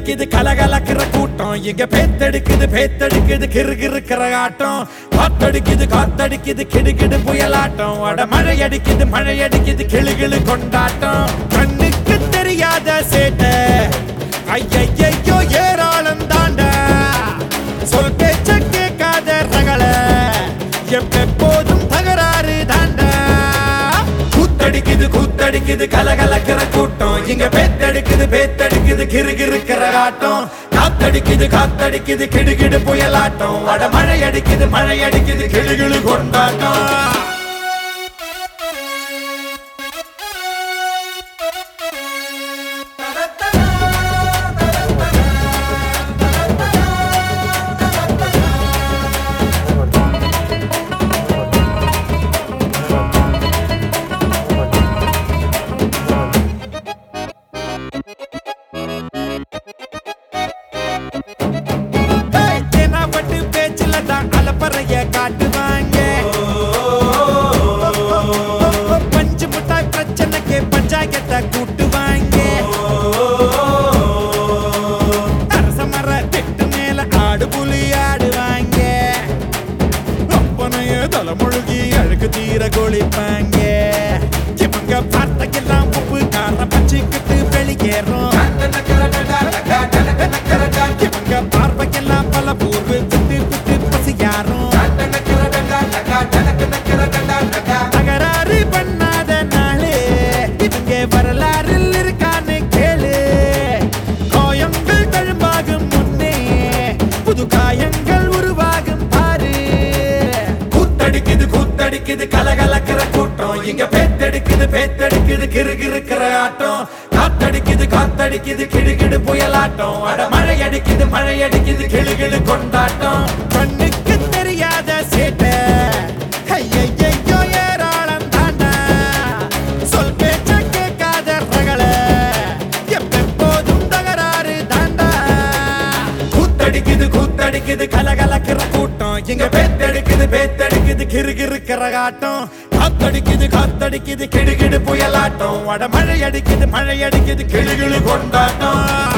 கூத்தடிக்குது கலகலக்கிற கூட்டம் இங்க பேத்தடிக்குது கிறுகிறுக்கிற ஆட்டம் காத்தடிக்குது கிடுகிடு புயலாட்டம் அட மழை அடிக்குது கிளுகிளு கொண்டாட்டம் கண்ணுக்கு தெரியாத சேட்டை ஐயையோ ஏராளம் தாண்ட சொல் பேச்ச கேட்காத ரகள எப்போதும் தகராறு தாண்ட கூத்தடிக்குது கலகலக்கிற கூட்டம் இங்க பேத்தடிக்குது கிறுகிறுக்கிற ஆட்டம் காத்தடிக்குது கிடுகிடு புயலாட்டம் அட மழை அடிக்குது கிளுகிளு கொண்டாட்டம் காட்டுவாங்க பஞ்சு முட்டாய் பிரச்சனைக்கு பஞ்சாயத்தை கூட்டுவாங்க அரச மர திட்டு மேல ஆடு புலி ஆடுவாங்க அப்பனைய தலைமுழுகி அழுக்கு தீர கொளிப்பாங்க இவங்க வார்த்தைக்கெல்லாம் உப்பு காரம் பச்சிக்கிட்டு வெளியேறும் இவங்க பார்வைக்கெல்லாம் பல பூர்வு விட்டு பசியாரும் தகராறு பண்ணாத நாளே இவங்க வரலாறில் இருக்கான்னு கேளு காயங்கள் தழும்பாகும் முன்னே புது காயங்கள் உருவாகும் பாரு கூத்தடிக்குது கலகலக்கிற கூட்டம் இங்க பேத்தடிக்குது கிறுகிறுக்கிற ஆட்டம் காத்தடிக்குது கிடுகிடு புயலாட்டம் அட மழை அடிக்குது கிளுகிளு கொண்டாட்டம் கண்ணுக்கு தெரியாத சேட்டை ஐயையோ ஏராளம் தாண்டா சொல் பேச்ச கேட்காத ரகள எப்போதும் தகராறு தாண்டா கூத்தடிக்குது கலகலக்கிற கூட்டம் இங்க பேத்தடிக்குது கிறுகிறுக்கிற ஆட்டம் காத்தடிக்குது கிடுகிடு புயலாட்டம் அட மழை அடிக்குது கிளுகிளு கொண்டாட்டம்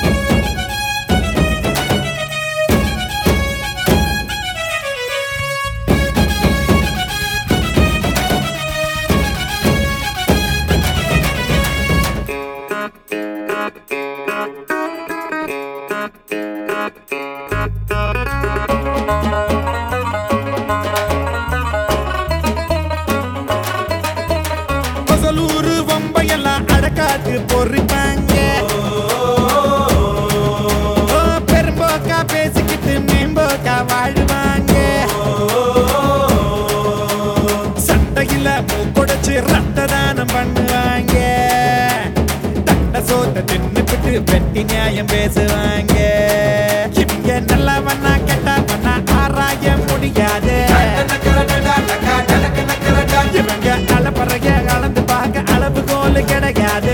பொசலூரு வம்பையெல்லாம் அடக்காத்து பொறிப்பாங்க பெரும்போக்கா பேசிக்கிட்டு மேம்போக்கா வாழ்வாங்க சண்டையில மூக்குடைச்சு ரத்த தானம் பண்ணுவாங்க தண்ட சோத்த தின்னுபிட்டு வெட்டி நியாயம் பேசுவாங்க இவங்க நல்லவனா கெட்டவனா ஆராய முடியாது இவங்க அளப்பறைய அளந்து பார்க்க அளவுகோல் கிடையாது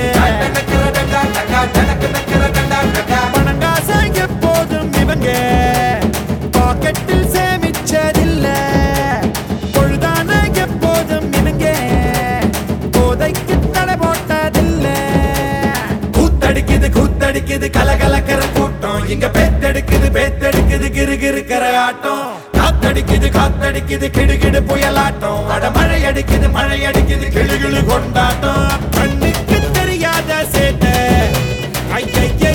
பணங்காசை எப்போதும் இவங்க பாக்கெட்டில் சேமிச்சதில்ல பொழுதான எப்போதும் இவங்க போதைக்கு தடை போட்டதில்ல கூத்தடிக்குது கலகலக்கிற கூட்டம் இங்க பேத்தடிக்குது கிறுகிறுக்கிற ஆட்டம் காத்தடிக்குது கிடுகிடு புயலாட்டம் அட மழை அடிக்குது கிளுகிளு கொண்டாட்டம் கண்ணுக்கு தெரியாத சேட்டை ஐயையோ